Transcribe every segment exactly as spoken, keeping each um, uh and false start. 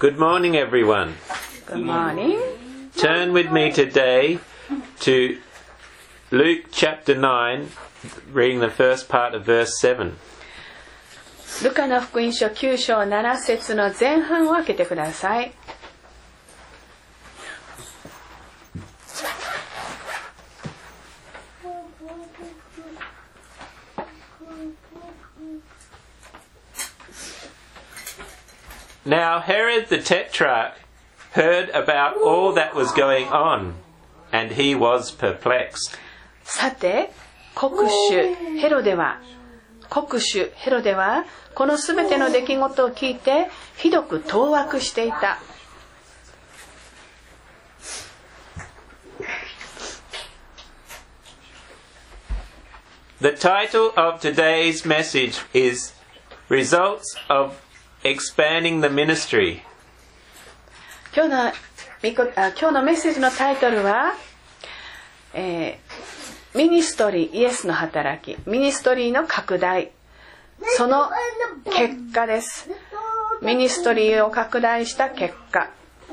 Good morning, everyone. Good morning. Turn with me today to Luke chapter nine, reading the first part of verse seven. ルカの福音書きゅう章なな節の前半を開けてください。 Now Herod the Tetrarch heard about all that was going on, and he was perplexed. さて、国主ヘロデは、国主ヘロデは、このすべての出来事を聞いて、ひどく当惑していた。 The title of today's message is Results of Expanding the Ministry. 今日の、あ、今日のメッセージのタイトルは、えー、ミニストリー、イエスの働き、ミニストリーの拡大、その結果です。ミニストリーを拡大した結果。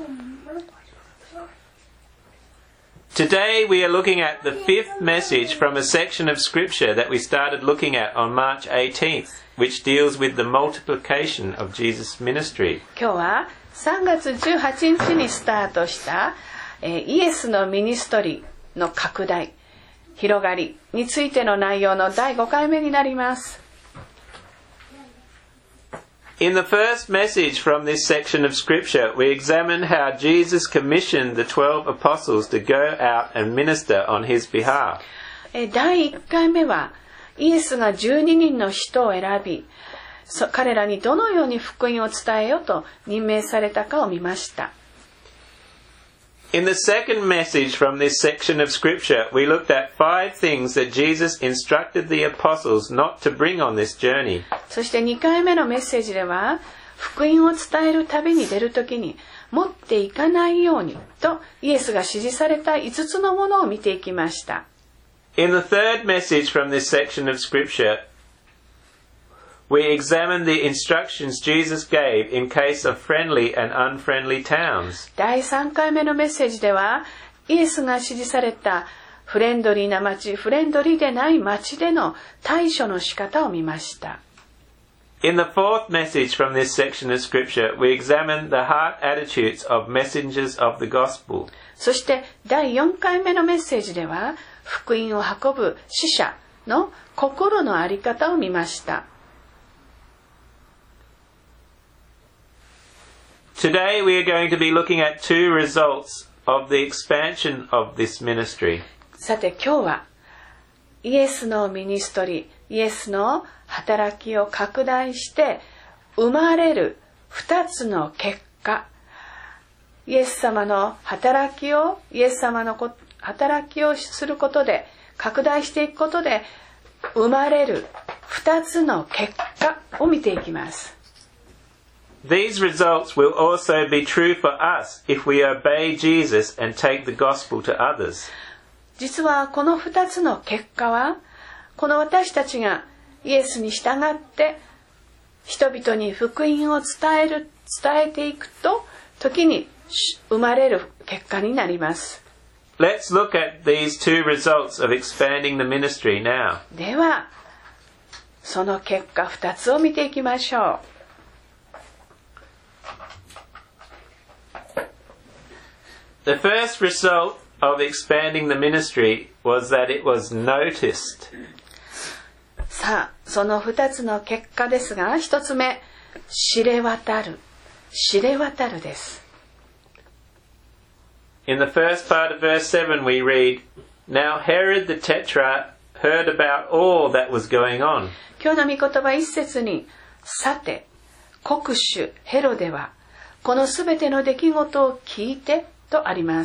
Today we are looking at the fifth message from a section of scripture that we started looking at on March eighteenth, which deals with the multiplication of Jesus' ministry. 今日はさんがつじゅうはちにちにスタートした、えー、イエスのミニストリーの拡大、広がりについての内容のだいごかいめになります。 In the first message from this section of scripture, we examined how Jesus commissioned the twelve apostles to go out and minister on his behalf. だいいっかいめはイエスがじゅうににんの人を選び、彼らにどのように福音を伝えようと任命されたかを見ました。 In the second message from this section of scripture, we looked at five things that Jesus instructed the apostles not to bring on this journey. そしてにかいめのメッセージでは、福音を伝える旅に出るときに持っていかないようにとイエスが指示されたいつつのものを見ていきました。 In the third message from this section of scripture, we examined the instructions Jesus gave in case of friendly and unfriendly towns. だいさんかいめのメッセージでは、イエスが指示されたフレンドリーな町、フレンドリーでない町での対処の仕方を見ました。 In the fourth message from this section of scripture, we examined the heart attitudes of messengers of the gospel. そしてだいよんかいめのメッセージでは、福音を運ぶ使者の心の在り方を見ました。 Today we are going to be looking at two results of the expansion of this ministry. さて今日はイエスのミニストリー、イエスの働きを拡大して生まれる二つの結果、イエス様の働きをイエス様の働きをすることで拡大していくことで生まれる二つの結果を見ていきます。 These results will also be true for us if we obey Jesus and take the gospel to others. 実はこの二つの結果は、この私たちがイエスに従って人々に福音を伝える、伝えていくと、時に生まれる結果になります。 Let's look at these two results of expanding the ministry now. では、その結果二つを見ていきましょう。 The first result of expanding the ministry was that it was noticed. さあ、その二つの結果ですが、一つ目、知れ渡る、知れ渡るです。 In the first part of verse seven we read, Now Herod the Tetrarch heard about all that was going on. 今日の御言葉一節に、さて、国主ヘロデは、このすべての出来事を聞いて、とあります。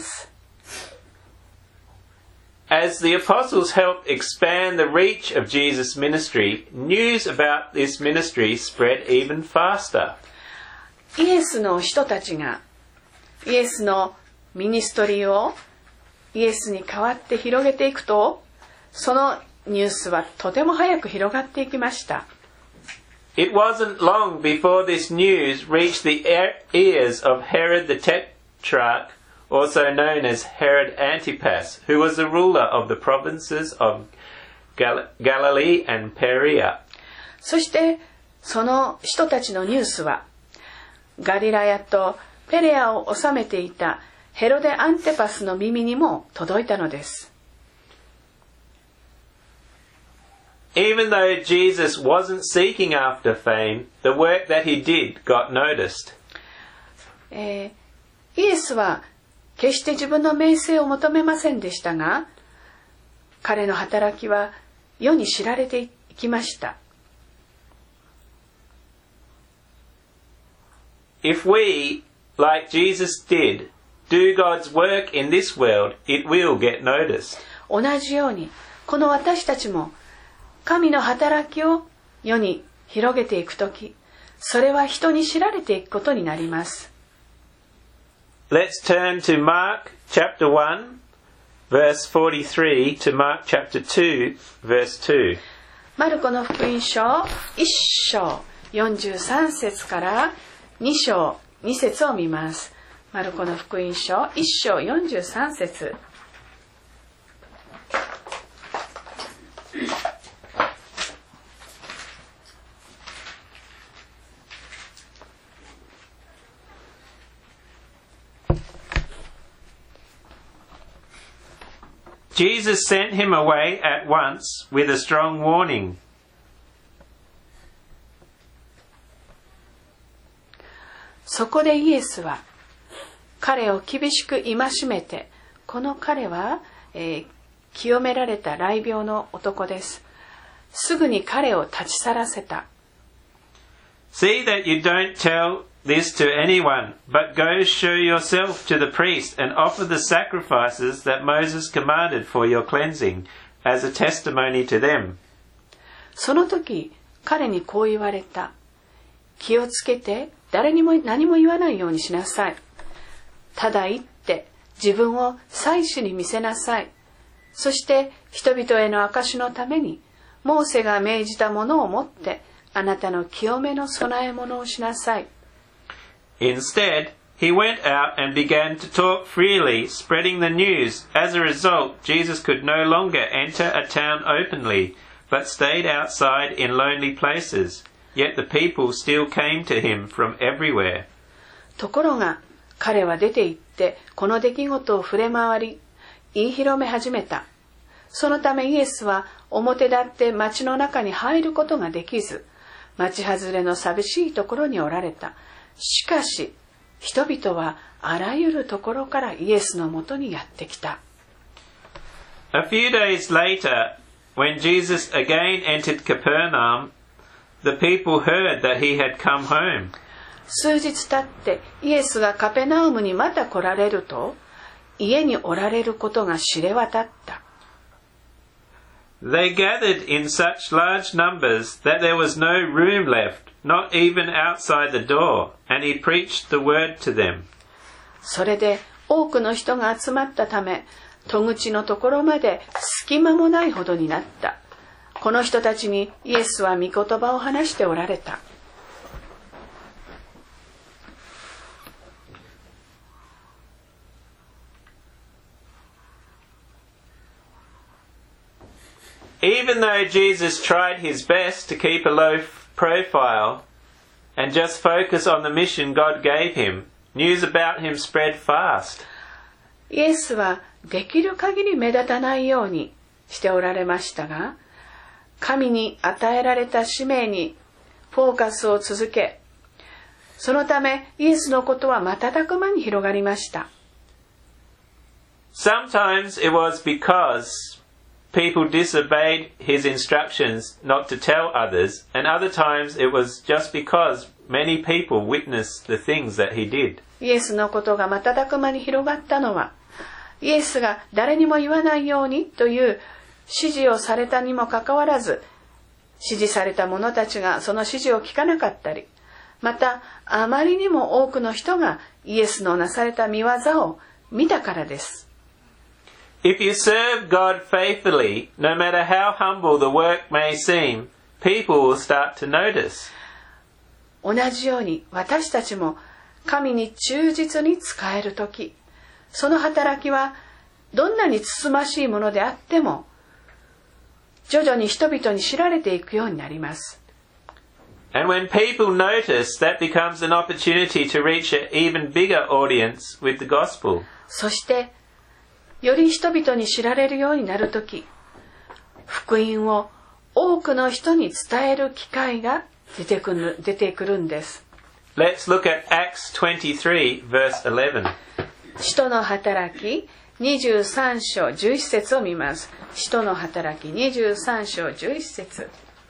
As the apostles helped expand the reach of Jesus' ministry, news about this ministry spread even faster. イエスの人たちがイエスのミニストリーをイエスに代わって広げていくと、そのニュースはとても早く広がっていきました。 It wasn't long before this news reached the ears of Herod the Tetrarch, also known as Herod Antipas, who was the ruler of the provinces of Gal- Galilee and Perea. そしてその人たちのニュースはガリラヤとペレアを治めていたヘロデ・アンテパスの耳にも届いたのです。 Even though Jesus wasn't seeking after fame, the work that he did got noticed. えー、イエスは決して自分の名声を求めませんでしたが、彼の働きは世に知られていきました。 If we, like Jesus did, do God's work in this world, it will get noticed. 同じように、この私たちも神の働きを世に広げていくとき、それは人に知られていくことになります。 Let's turn to Mark chapter one, verse forty-three to Mark chapter two, verse two. マルコの福音書いっ章よんじゅうさん節からに章に節を見ます。マルコの福音書いっ章よんじゅうさん節。 Jesus sent him away at once with a strong warning. そこでイエスは彼を厳しく戒めて、この彼は、えー、清められた雷病の男です。すぐに彼を立ち去らせた。 See that you don't tell this to anyone, but go show yourself to the priest and offer the sacrifices that Moses commanded for your cleansing as a testimony to them. その時彼にこう言われた。気をつけて誰にも何も言わないようにしなさい。ただ言って自分を祭司に見せなさい。そして人々への証のためにモーセが命じたものを持ってあなたの清めの供え物をしなさい。 Instead, he went out and began to talk freely, spreading the news. As a result, Jesus could no longer enter a town openly, but stayed outside in lonely places. Yet the people still came to him from everywhere. ところが彼は出て行ってこの出来事を触れ回り言い広め始めた。そのためイエスは表立って町の中に入ることができず、町外れの寂しいところにおられた。しかし人々はあらゆるところからイエスのもとにやってきた。 A few days later, when Jesus again entered Capernaum, the people heard that he had come home. 数日経ってイエスがカペナウムにまた来られると、家におられることが知れ渡った。 They gathered in such large numbers that there was no room left, not even outside the door, and he preached the word to them. それで多くの人が集まったため、戸口のところまで隙間もないほどになった。この人たちにイエスは御言葉を話しておられた。 Even though Jesus tried his best to keep a low profile and just focus on the mission God gave him, news about him spread fast. イエスはできる限り目立たないようにしておられましたが、神に与えられた使命にフォーカスを続け、そのためイエスのことは瞬く間に広がりました。 Sometimes it was because people disobeyed his instructions not to tell others, and other times it was just because many people witnessed the things that he did. イエスのことが瞬く間に広がったのは、イエスが誰にも言わないようにという指示をされたにもかかわらず、指示された者たちがその指示を聞かなかったり、またあまりにも多くの人がイエスのなされた御業を見たからです。 If you serve God faithfully, no matter how humble the work may seem, people will start to notice. 同じように私たちも神に忠実に仕えるとき、その働きはどんなにつつましいものであっても徐々に人々に知られていくようになります。 And when people notice, that becomes an opportunity to reach an even bigger audience with the gospel. そしてより人々に知られるようになるとき、福音を多くの人に伝える機会が出てくる、出てくるんです。 Let's look at Acts twenty-three, verse eleven. 使徒の働きにじゅうさん章じゅういち節を見ます。使徒の働きにじゅうさん章じゅういち節。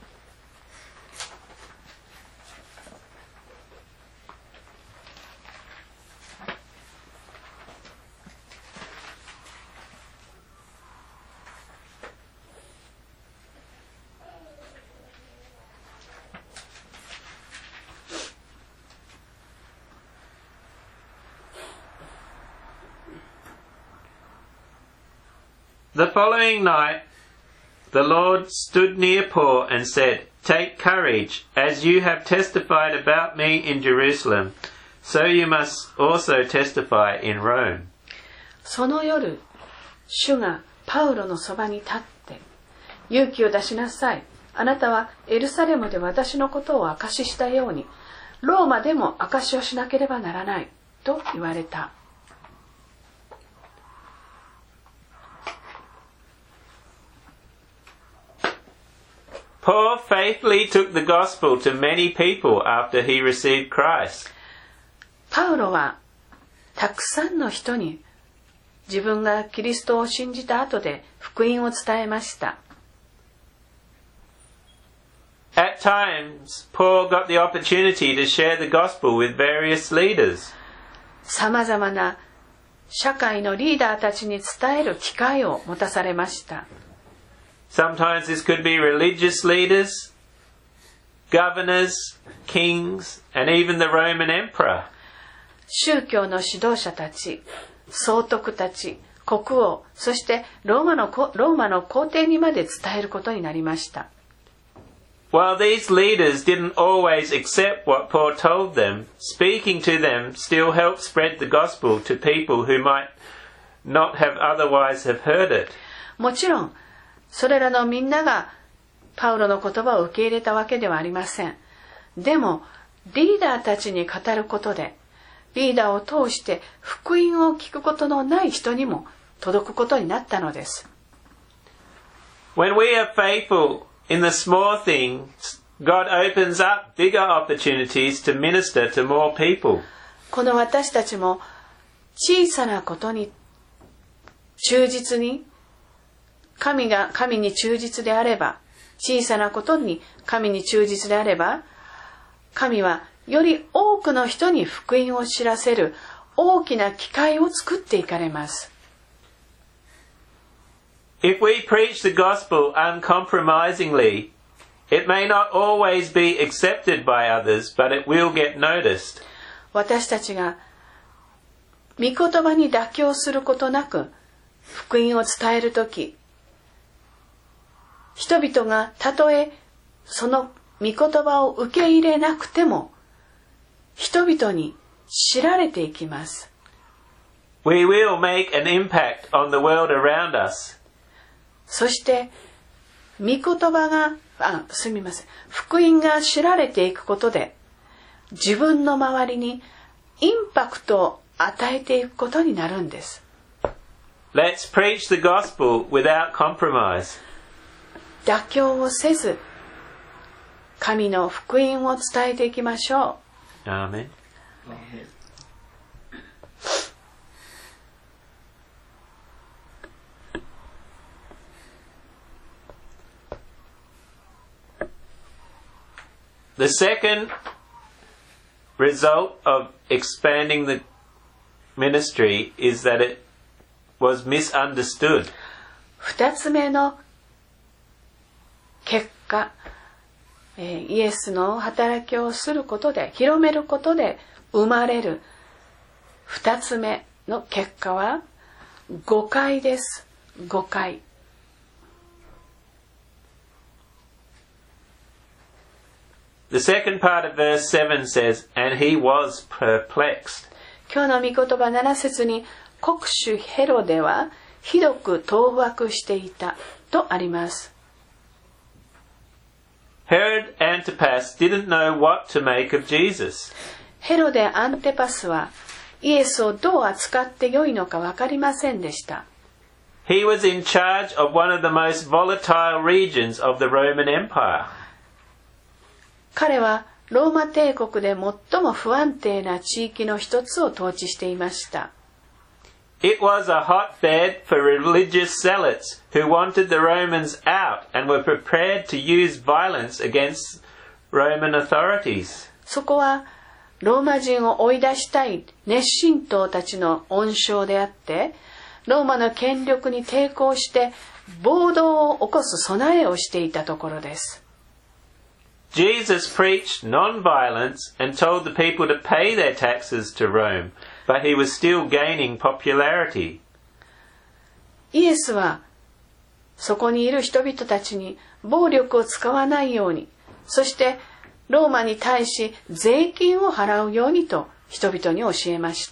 The following night, the Lord stood near Paul and said, "Take courage, as you have testified about me in Jerusalem, so you must also testify in Rome." その夜、主がパウロのそばに立って、勇気を出しなさい。あなたはエルサレムで私のことを証ししたように、ローマでも証しをしなければならない、と言われた。 Paul faithfully took the gospel to many people after he received Christ. パウロはたくさんの人に自分がキリストを信じた後で福音を伝えました。 At times, Paul got the opportunity to share the gospel with various leaders. さまざまな社会のリーダーたちに伝える機会を持たされました。 Sometimes this could be religious leaders, governors, kings, and even the Roman emperor. 宗教の指導者たち、総督たち、国王、そしてローマの、ローマの皇帝にまで伝えることになりました。 While these leaders didn't always accept what Paul told them, speaking to them still helped spread the gospel to people who might not have otherwise have heard it. もちろん、それらのみんながパウロの言葉を受け入れたわけではありません。でもリーダーたちに語ることで、リーダーを通して福音を聞くことのない人にも届くことになったのです。 When we are faithful in the small things, God opens up bigger opportunities to minister to more people. この私たちも小さなことに忠実に神が神に忠実であれば、小さなことに神に忠実であれば、神はより多くの人に福音を知らせる大きな機会を作っていかれます。 If we preach the gospel uncompromisingly, it may not always be accepted by others, but it will get noticed. 私たちが御言葉に妥協することなく福音を伝えるとき、人々がたとえその御言葉を受け入れなくても人々に知られていきます。 We will make an impact on the world around us. そして御言葉があすみません福音が知られていくことで自分の周りにインパクトを与えていくことになるんです。 Let's preach the gospel without compromise. 妥協をせず神の福音を伝えていきましょう。 アーメン。The second result of expanding the ministry is that it was misunderstood. 二つ目の結果、えー、イエスの働きをすることで、広めることで生まれる二つ目の結果は誤解です。誤解。 The second part of verse seven says, and he was perplexed. 今日の御言葉なな節に、国主ヘロデはひどく当惑していたとあります。 Herod Antipas didn't know what to make of Jesus. ヘロデ・アンテパスはイエスをどう扱ってよいのか分かりませんでした。 He was in charge of one of the most volatile regions of the Roman Empire. 彼はローマ帝国で最も不安定な地域の一つを統治していました。 It was a hotbed for religious zealots who wanted the Romans out and were prepared to use violence against Roman authorities. そこはローマ人を追い出したい熱心党たちの温床であって、ローマの権力に抵抗して暴動を起こす備えをしていたところです。 Jesus preached non-violence and told the people to pay their taxes to Rome, but he was still gaining popularity. イエスはそこにいる人々たちに暴力を使わないように、そしてローマに対し税金を払うようにと人々に教えました。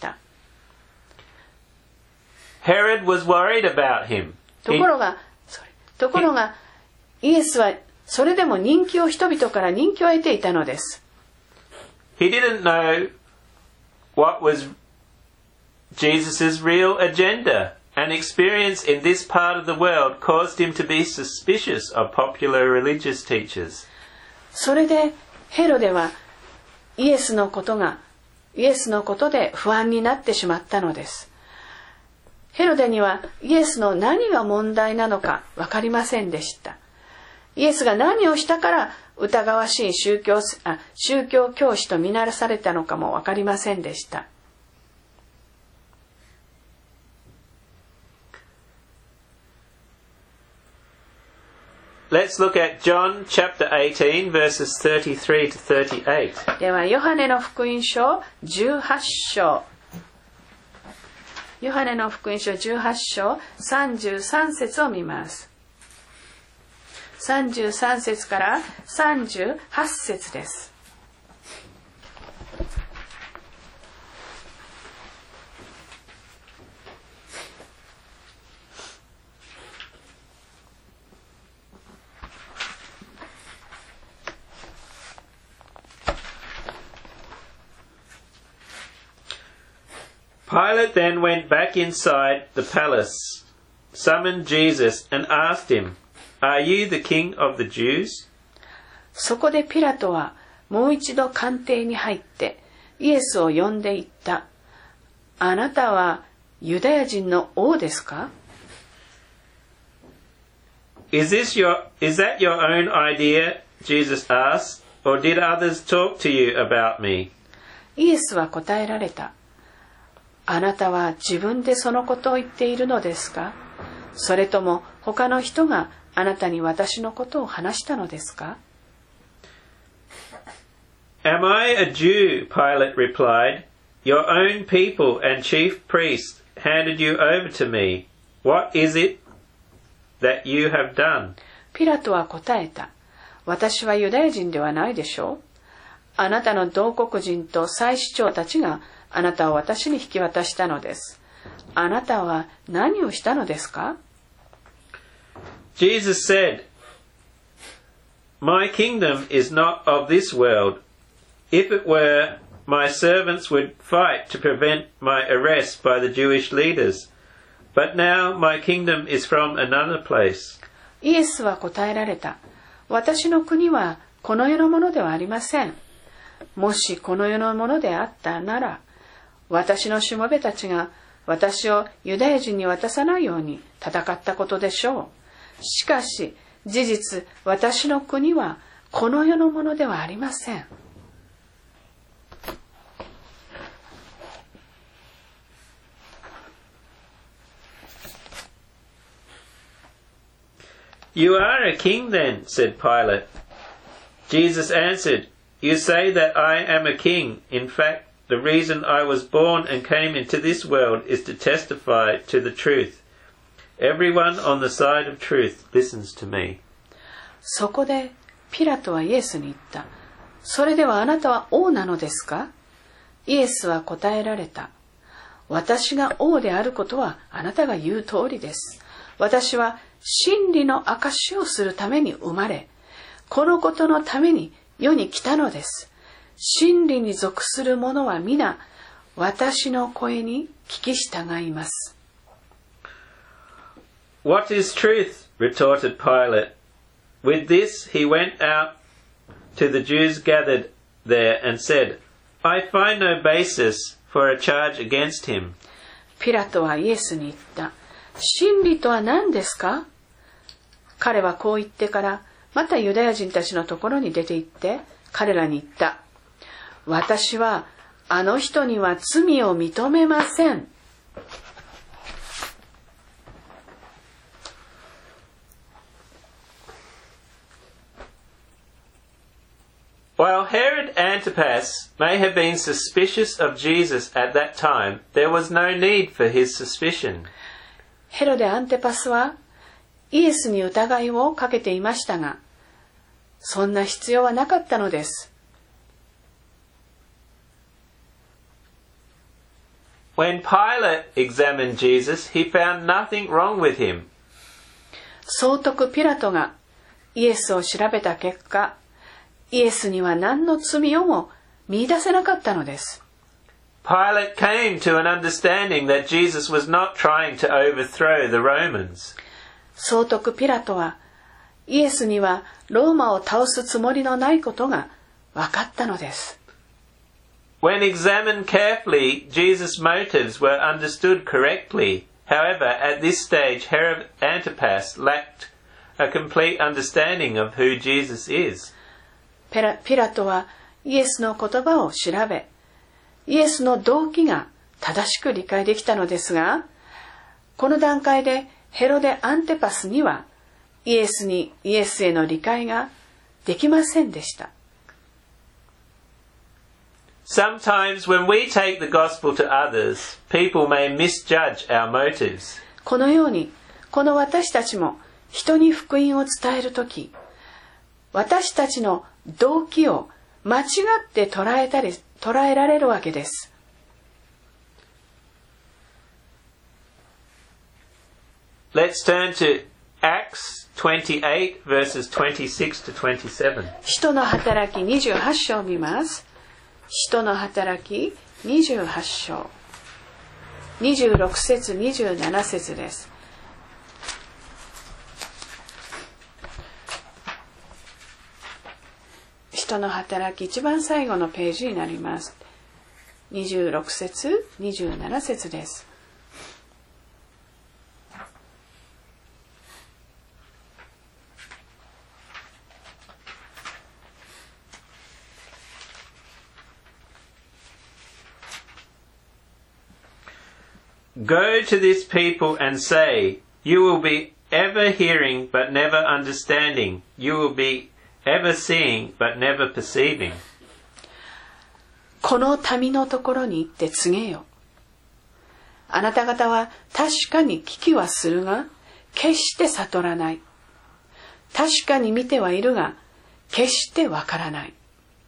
Herod was worried about him. ところが、ところがイエスはそれでも人気を人々から人気を得ていたのです。 He didn't know what was Jesus' real agenda, and experience in this part of the world caused him to be suspicious of popular religious teachers. それでヘロデはイエスのことがイエスのことで不安になってしまったのです。ヘロデにはイエスの何が問題なのか分かりませんでした。イエスが何をしたから疑わしい宗教、あ、宗教教師と見なされたのかも分かりませんでした。 Let's look at John chapter eighteen verses thirty-three to thirty-eight. ではヨハネの福音書じゅうはち章、ヨハネの福音書じゅうはち章さんじゅうさん節を見ます。さんじゅうさん節からさんじゅうはち節です。 Pilate then went back inside the palace, summoned Jesus, and asked him, Are you the king of the Jews? そこでピラトはもう一度官邸に入ってイエスを呼んで言った。あなたはユダヤ人の王ですか？ Is this your, is that your own idea? Jesus asked, or did others talk to you about me? イエスは答えられた。あなたは自分でそのことを言っているのですか？それとも他の人があなたに私のことを話したのですか？ Am I a Jew? Pilate replied. Your own people and chief priests handed you over to me. What is it that you have done? ピラトは答えた。私はユダヤ人ではないでしょう。あなたの同国人と祭司長たちがあなたを私に引き渡したのです。あなたは何をしたのですか？ Jesus said, My kingdom is not of this world. If it were, my servants would fight to prevent my arrest by the Jewish leaders. But now my kingdom is from another place. イエスは答えられた。私の国はこの世のものではありません。もしこの世のものであったなら、私のしもべたちが私をユダヤ人に渡さないように戦ったことでしょう。しかし事実、私の国はこの世のものではありません。 You are a king then, said Pilate. Jesus answered, You say that I am a king. In fact, the reason I was born and came into this world is to testify to the truth. Everyone on the side of truth listens to me. そこでピラトはイエスに言った。 それではあなたは王なのですか？イエスは答えられた。私が王であることはあなたが言う通りです。私は真理の証をするために生まれ、このことのために世に来たのです。真理に属する者は皆、私の声に聞き従います。 What is truth? Retorted Pilate. With this he went out to the Jews gathered there and said, I find no basis for a charge against him. ピラトはイエスに言った。真理とは何ですか？彼はこう言ってから、またユダヤ人たちのところに出て行って、彼らに言った。私はあの人には罪を認めません。 While Herod Antipas may have been suspicious of Jesus at that time, there was no need for his suspicion. ヘロデ・アンテパスはイエスに疑いをかけていましたが、そんな必要はなかったのです。 When Pilate examined Jesus, he found nothing wrong with him. 総督ピラトがイエスを調べた結果、イエスには何の罪をも見出せなかったのです。 Pilate came to an understanding that Jesus was not trying to overthrow the Romans. 総督ピラトはイエスにはローマを倒すつもりのないことが分かったのです。 When examined carefully, Jesus' motives were understood correctly. However, at this stage, Herod Antipas lacked a complete understanding of who Jesus is. ピラ、ピラトはイエスの言葉を調べ、イエスの動機が正しく理解できたのですが、この段階でヘロデ・アンテパスにはイエスにイエスへの理解ができませんでした。 Sometimes when we take the gospel to others, people may misjudge our motives. このように、この私たちも人に福音を伝えるとき、私たちの動機を間違って捉えたり、捉えられるわけです。 Let's turn to Acts twenty-eight verses twenty-six to twenty-seven. 使徒の働きにじゅうはち章を見ます。使徒の働きにじゅうはち章。にじゅうろく節、にじゅうなな節です。使徒の働き一番最後のページになります。にじゅうろく節、にじゅうなな節です。 Go to this people and say, you will be ever hearing but never understanding. You will be ever seeing but never perceiving. この民のところに行って告げよ。あなた方は確かに聞きはするが、決して悟らない。確かに見てはいるが、決してわからない。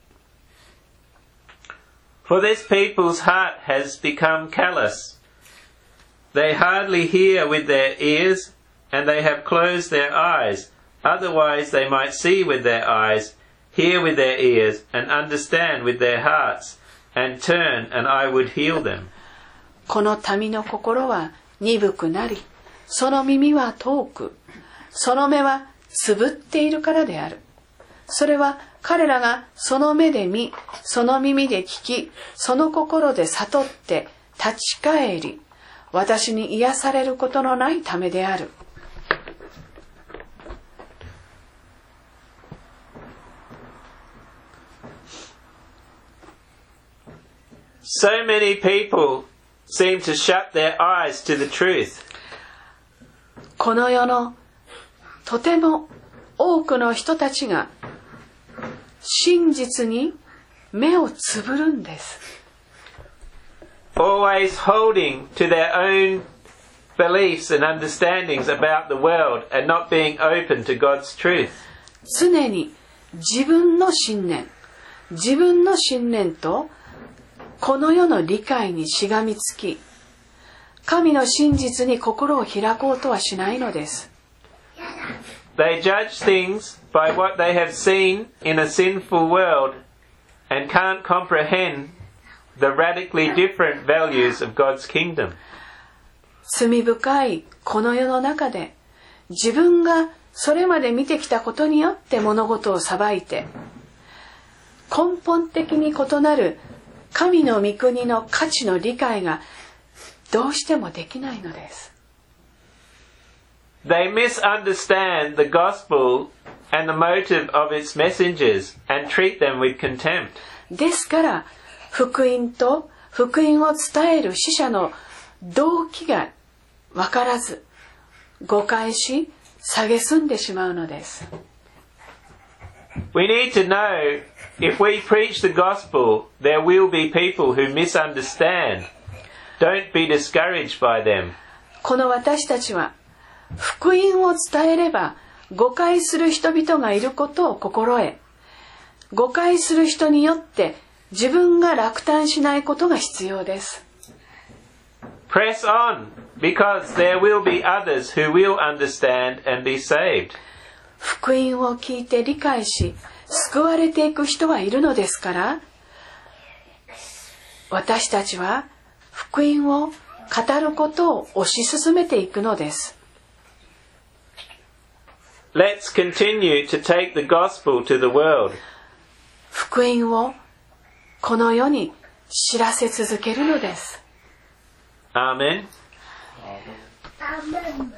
For this people's heart has become callous. They hardly hear with their ears, and they have closed their eyes. Otherwise they might see with their eyes, hear with their ears, and understand with their hearts, and turn, and I would heal them. この民の心は鈍くなり、その耳は遠く、その目はつぶっているからである。それは彼らがその目で見、その耳で聞き、その心で悟って立ち返り、私に癒されることのないためである。 So many people seem to shut their eyes to the truth. この世のとても多くの人たちが真実に目をつぶるんです。 Always holding to their own beliefs and understandings about the world and not being open to God's truth. 常に自分の信念、 自分の信念とこの世の理解にしがみつき、神の真実に心を開こうとはしないのです。 They judge things by what they have seen in a sinful world and can't comprehend the radically different values of God's kingdom. 罪深いこの世の中で、自分がそれまで見てきたことによって物事を裁いて、根本的に異なる神の御国の価値の理解がどうしてもできないのです。 They misunderstand the gospel and the motive of its messengers and treat them with contempt. ですから、福音と福音を伝える使者の動機が分からず、誤解し、蔑んでしまうのです。 We need to know if we preach the gospel, there will be people who misunderstand. Don't be discouraged by them. この私たちは、福音を伝えれば誤解する人々がいることを心得、誤解する人によって自分が落胆しないことが必要です。 Press on, because there will be others who will understand and be saved. 福音を聞いて理解し、救われていく人はいるのですから、私たちは福音を語ることを推し進めていくのです。 Let's continue to take the gospel to the world. 福音をこの世に知らせ続けるのです。 Amen. Amen.